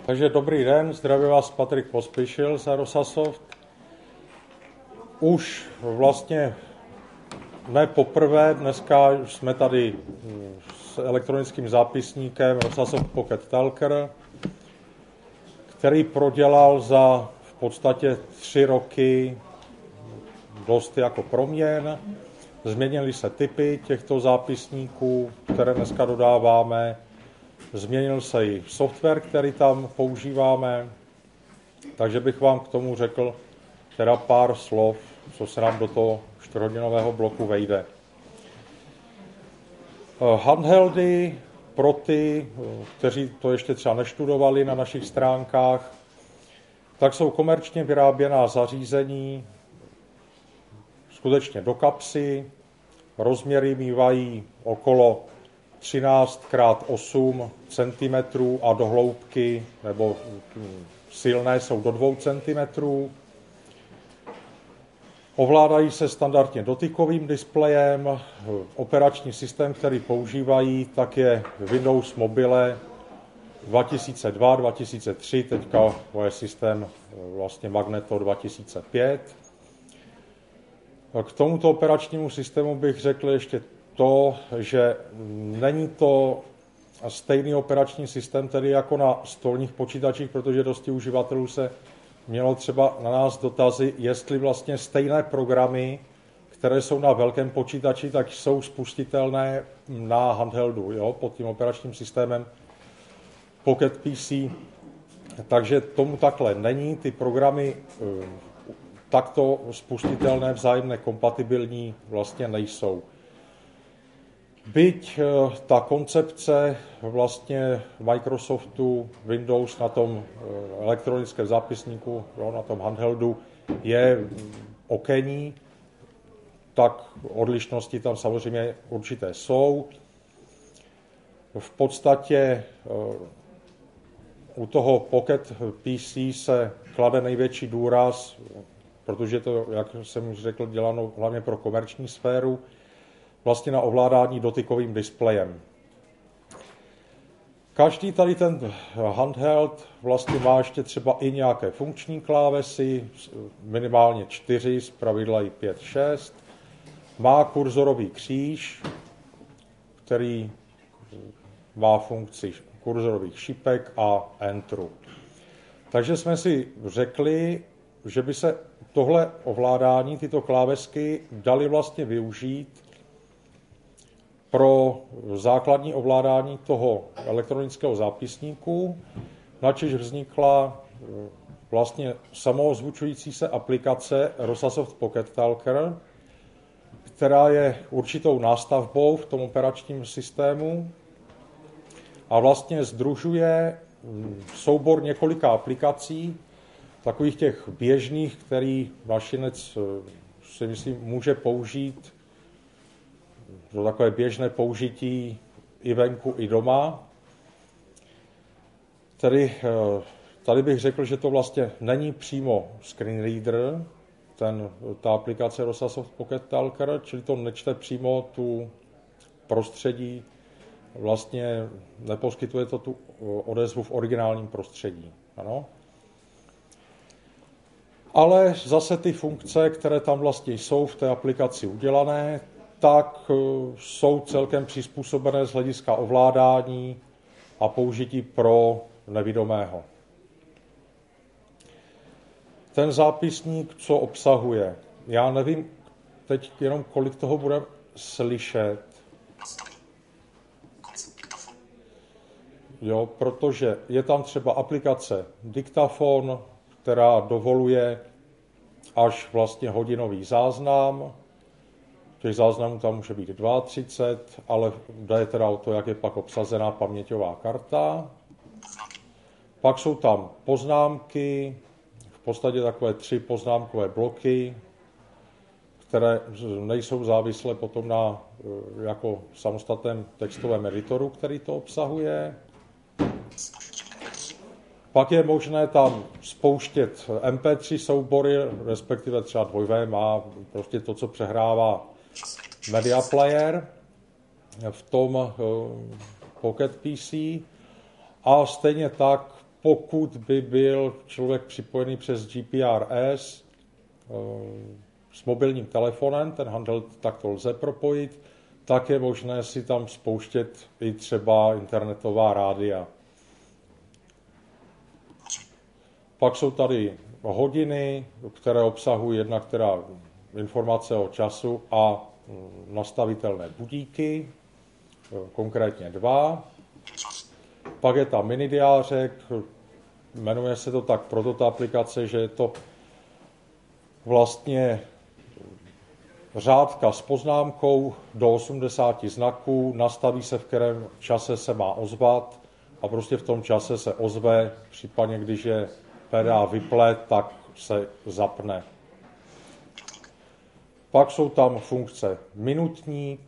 Takže dobrý den, zdraví vás Patrik Pospíšil z Rosasoft. Už vlastně ne poprvé, dneska jsme tady s elektronickým zápisníkem Rosasoft Pocket Talker, který prodělal za v podstatě 3 roky dost jako proměn. Změnily se typy těchto zápisníků, které dneska dodáváme. Změnil se i software, který tam používáme, takže bych vám k tomu řekl teda pár slov, co se nám do toho 4hodinového bloku vejde. Handheldy pro ty, kteří to ještě třeba neštudovali na našich stránkách, tak jsou komerčně vyráběná zařízení, skutečně do kapsy, rozměry mívají okolo 13x8 cm a do hloubky, nebo silné jsou do 2 cm. Ovládají se standardně dotykovým displejem. Operační systém, který používají, tak je Windows Mobile 2002, 2003, teďka je systém vlastně Magneto 2005. K tomuto operačnímu systému bych řekl ještě to, že není to stejný operační systém tedy jako na stolních počítačích, protože dosti uživatelů se mělo třeba na nás dotazy, jestli vlastně stejné programy, které jsou na velkém počítači, tak jsou spustitelné na handheldu, jo, pod tím operačním systémem Pocket PC. Takže tomu takhle není. Ty programy takto spustitelné, vzájemně kompatibilní vlastně nejsou. Byť ta koncepce vlastně Microsoftu Windows na tom elektronickém zápisníku, jo, na tom handheldu je okenní, tak odlišnosti tam samozřejmě určité jsou. V podstatě u toho Pocket PC se klade největší důraz, protože to, jak jsem už řekl, děláno hlavně pro komerční sféru, vlastně na ovládání dotykovým displejem. Každý tady ten handheld vlastně má ještě třeba i nějaké funkční klávesy, minimálně 4, zpravidla i 5, 6. Má kurzorový kříž, který má funkci kurzorových šipek a enteru. Takže jsme si řekli, že by se tohle ovládání, tyto klávesky, daly vlastně využít pro základní ovládání toho elektronického zápisníku, načež vznikla vlastně samoozvučující se aplikace Rosasoft Pocket Talker, která je určitou nástavbou v tom operačním systému a vlastně sdružuje soubor několika aplikací, takových těch běžných, který mašinec si myslím může použít pro takové běžné použití i venku, i doma. Tady bych řekl, že to vlastně není přímo screen reader, ta aplikace Rosasoft Pocket Talker, čili to nečte přímo tu prostředí, vlastně neposkytuje to tu odezvu v originálním prostředí. Ano? Ale zase ty funkce, které tam vlastně jsou v té aplikaci udělané, tak jsou celkem přizpůsobené z hlediska ovládání a použití pro nevidomého. Ten zápisník, co obsahuje, já nevím teď jenom, kolik toho bude slyšet. Jo, protože je tam třeba aplikace Diktafon, která dovoluje až vlastně hodinový záznam. Těch záznamů tam může být 32, ale jde teda o to, jak je pak obsazená paměťová karta. Pak jsou tam poznámky, v podstatě takové 3 poznámkové bloky, které nejsou závislé potom na jako samostatném textovém editoru, který to obsahuje. Pak je možné tam spouštět MP3 soubory, respektive třeba 2 má prostě to, co přehrává Media Player v tom Pocket PC a stejně tak pokud by byl člověk připojený přes GPRS s mobilním telefonem, ten handheld takto lze propojit, tak je možné si tam spouštět i třeba internetová rádia. Pak jsou tady hodiny, které obsahují jednak teda informace o času a nastavitelné budíky, konkrétně 2. Pak je tam minidiářek, jmenuje se to tak proto ta aplikace, že je to vlastně řádka s poznámkou do 80 znaků, nastaví se, v kterém čase se má ozvat a prostě v tom čase se ozve, případně když je PDA vypne, tak se zapne. Pak jsou tam funkce minutník,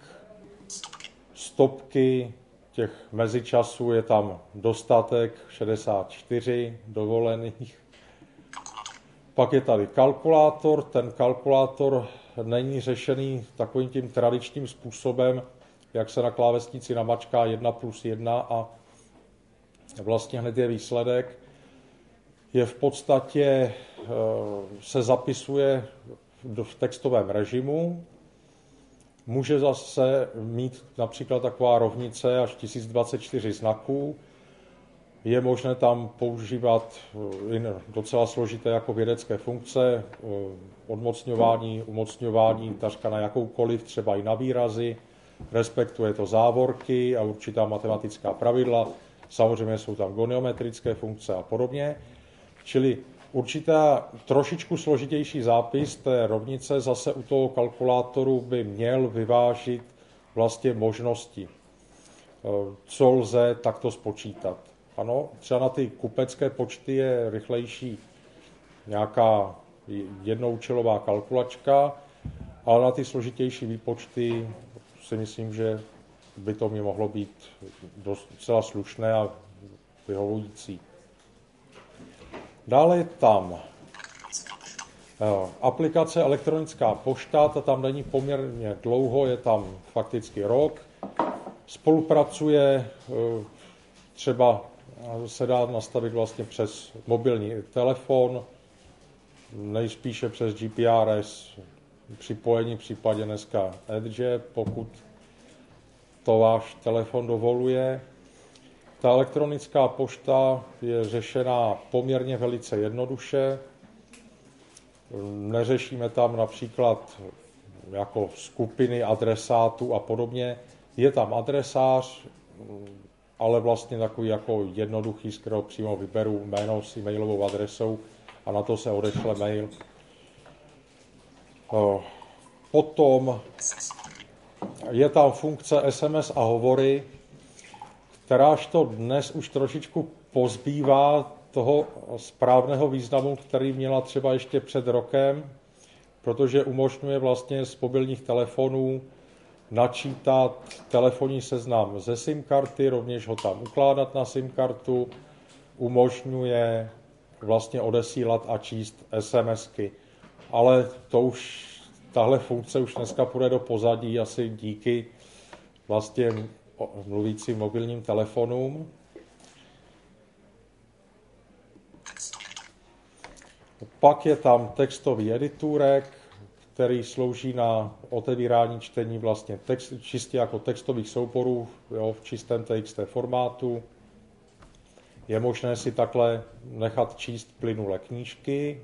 stopky, těch mezičasů je tam dostatek, 64 dovolených. Pak je tady kalkulátor, ten kalkulátor není řešený takovým tím tradičním způsobem, jak se na klávesnici namačká 1+1 a vlastně hned je výsledek. Je v podstatě, se zapisuje v textovém režimu, může zase mít například taková rovnice až 1024 znaků. Je možné tam používat docela složité jako vědecké funkce, odmocňování, umocňování takřka na jakoukoliv, třeba i na výrazy, respektuje to závorky a určitá matematická pravidla, samozřejmě jsou tam goniometrické funkce a podobně. Čili určitá trošičku složitější zápis té rovnice zase u toho kalkulátoru by měl vyvážit vlastně možnosti, co lze takto spočítat. Ano, třeba na ty kupecké počty je rychlejší nějaká jednoúčelová kalkulačka, ale na ty složitější výpočty si myslím, že by to mi mohlo být docela slušné a vyhovující. Dále je tam aplikace elektronická pošta, ta tam není poměrně dlouho, je tam fakticky rok. Spolupracuje, třeba se dá nastavit vlastně přes mobilní telefon, nejspíše přes GPRS připojení, případně dneska Edge, pokud to váš telefon dovoluje. Ta elektronická pošta je řešená poměrně velice jednoduše. Neřešíme tam například jako skupiny adresátů a podobně. Je tam adresář, ale vlastně takový jako jednoduchý, z kterého přímo vyberu jméno s e-mailovou adresou a na to se odešle mail. Potom je tam funkce SMS a hovory, kteráž to dnes už trošičku pozbývá toho správného významu, který měla třeba ještě před rokem, protože umožňuje vlastně z mobilních telefonů načítat telefonní seznam ze SIM karty, rovněž ho tam ukládat na SIM kartu, umožňuje vlastně odesílat a číst SMSky. Ale tahle funkce už dneska půjde do pozadí asi díky vlastně mluvícím mobilním telefonům. Pak je tam textový editůrek, který slouží na otevírání čtení vlastně čistě jako textových souborů, jo, v čistém TXT formátu. Je možné si takhle nechat číst plynule knížky.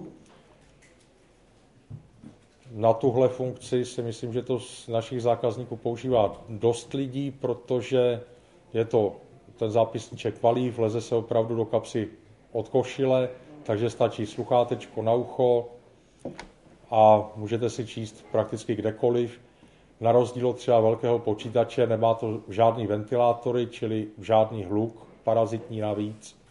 Na tuhle funkci si myslím, že to z našich zákazníků používá dost lidí, protože je to ten zápisníček malý, vleze se opravdu do kapsy od košile, takže stačí sluchátečko na ucho a můžete si číst prakticky kdekoliv. Na rozdíl od třeba velkého počítače nemá to žádný ventilátory, čili žádný hluk parazitní navíc.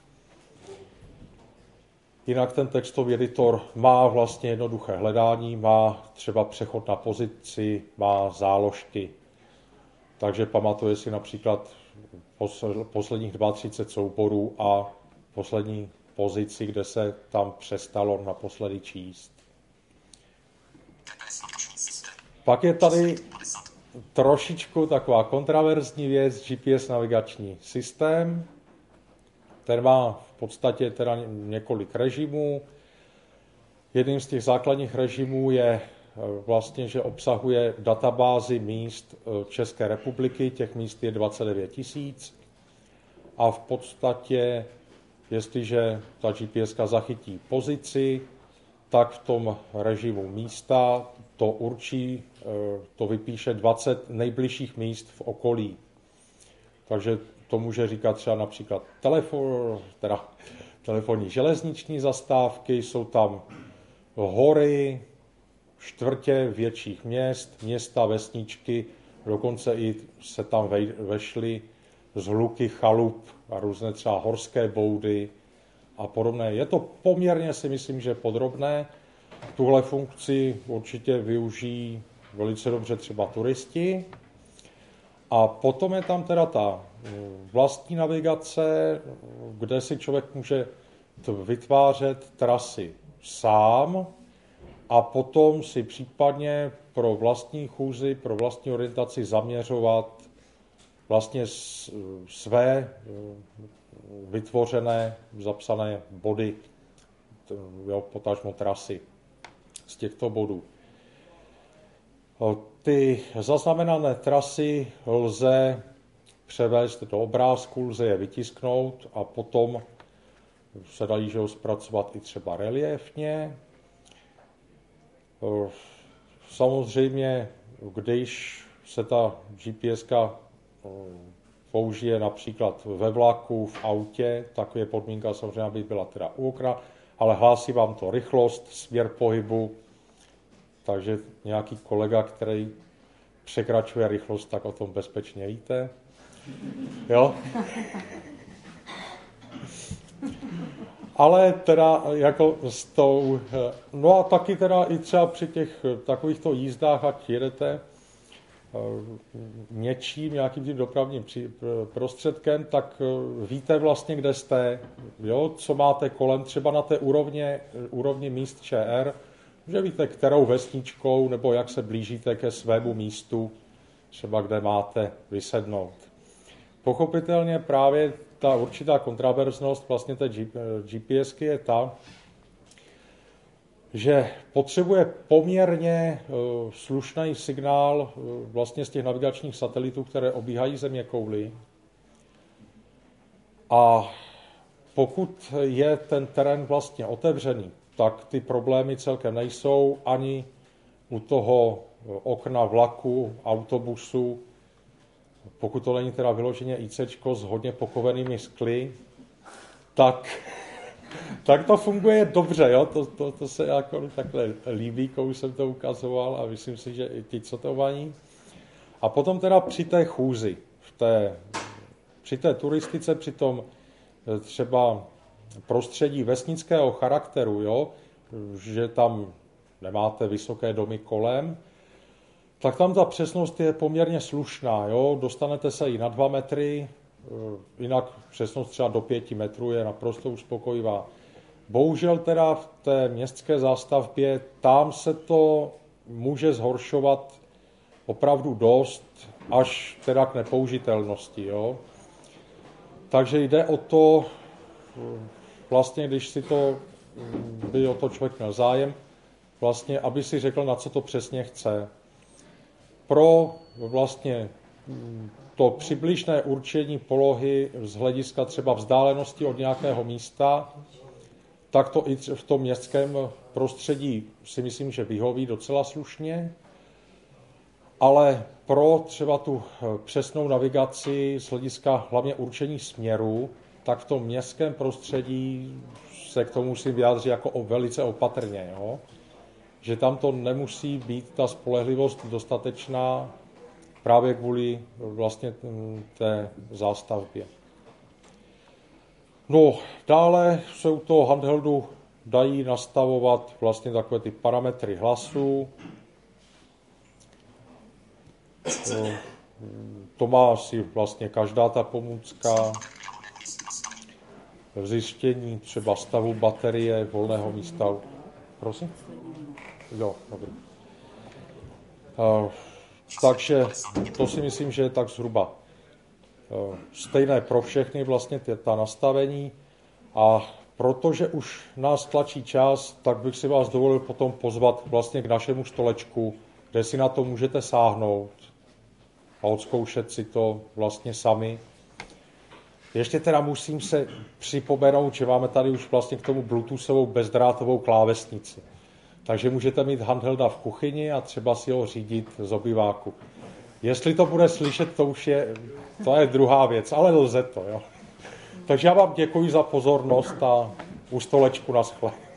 Jinak ten textový editor má vlastně jednoduché hledání, má třeba přechod na pozici, má záložky. Takže pamatuje si například posledních 32 souborů a poslední pozici, kde se tam přestalo naposledy číst. Pak je tady trošičku taková kontraverzní věc, GPS navigační systém. Ten má v podstatě teda několik režimů. Jedním z těch základních režimů je vlastně, že obsahuje databázi míst České republiky, těch míst je 29 000 a v podstatě, jestliže ta GPS zachytí pozici, tak v tom režimu místa to určí, to vypíše 20 nejbližších míst v okolí. Takže to může říkat třeba například telefonní železniční zastávky, jsou tam hory, čtvrtě větších měst, města, vesničky, dokonce i se tam vešly zhluky chalup a různé třeba horské boudy a podobné. Je to poměrně, si myslím, že podrobné. Tuhle funkci určitě využijí velice dobře třeba turisti. A potom je tam teda ta vlastní navigace, kde si člověk může vytvářet trasy sám a potom si případně pro vlastní chůzi, pro vlastní orientaci zaměřovat vlastně své vytvořené, zapsané body, potažmo trasy z těchto bodů. Ty zaznamenané trasy lze převést do obrázku, lze je vytisknout a potom se dají zpracovat i třeba reliéfně. Samozřejmě, když se ta GPSka použije například ve vlaku, v autě, tak je podmínka samozřejmě, aby byla teda u okna, ale hlásí vám to rychlost, směr pohybu, takže nějaký kolega, který překračuje rychlost, tak o tom bezpečně víte. Jo? Ale teda jako s tou, no a taky teda i třeba při těch takovýchto jízdách, ať jedete něčím, nějakým tím dopravním prostředkem, tak víte vlastně, kde jste, jo? Co máte kolem, třeba na té úrovni míst ČR, že víte, kterou vesničkou nebo jak se blížíte ke svému místu, třeba kde máte vysednout. Pochopitelně právě ta určitá kontraverznost vlastně té GPSky je ta, že potřebuje poměrně slušný signál vlastně z těch navigačních satelitů, které obíhají zeměkouli. A pokud je ten terén vlastně otevřený, tak ty problémy celkem nejsou ani u toho okna vlaku, autobusu, pokud to není teda vyloženě ICčko s hodně pokovenými skly, tak to funguje dobře, jo? To se jako takhle líbí, když jsem to ukazoval a myslím si, že i ti, co to mají. A potom teda při té chůzi, při té turistice, při tom třeba prostředí vesnického charakteru, jo? Že tam nemáte vysoké domy kolem, tak tam ta přesnost je poměrně slušná. Jo? Dostanete se i na 2 metry, jinak přesnost třeba do 5 metrů je naprosto uspokojivá. Bohužel teda v té městské zástavbě tam se to může zhoršovat opravdu dost, až teda k nepoužitelnosti. Jo? Takže jde o to, vlastně když si to, by o to člověk měl zájem, vlastně, aby si řekl, na co to přesně chce. Pro vlastně to přibližné určení polohy z hlediska třeba vzdálenosti od nějakého místa, tak to i v tom městském prostředí si myslím, že vyhoví docela slušně, ale pro třeba tu přesnou navigaci z hlediska hlavně určení směru, tak v tom městském prostředí se k tomu musím vyjádřit jako velice opatrně, jo? Že tam to nemusí být ta spolehlivost dostatečná právě kvůli vlastně té zástavbě. No, dále se u toho handheldu dají nastavovat vlastně takové ty parametry hlasu. To má asi vlastně každá ta pomůcka. V zjištění třeba stavu baterie, volného místa. Prosím? Jo, dobrý. Takže to si myslím, že je tak zhruba stejné pro všechny vlastně ta nastavení. A protože už nás tlačí čas, tak bych si vás dovolil potom pozvat vlastně k našemu stolečku, kde si na to můžete sáhnout a odzkoušet si to vlastně sami. Ještě teda musím se připomenout, že máme tady už vlastně k tomu bluetoothovou bezdrátovou klávesnici. Takže můžete mít handhelda v kuchyni a třeba si ho řídit z obyváku. Jestli to bude slyšet, to je druhá věc, ale lze to. Jo. Takže já vám děkuji za pozornost a u stolečku naschle.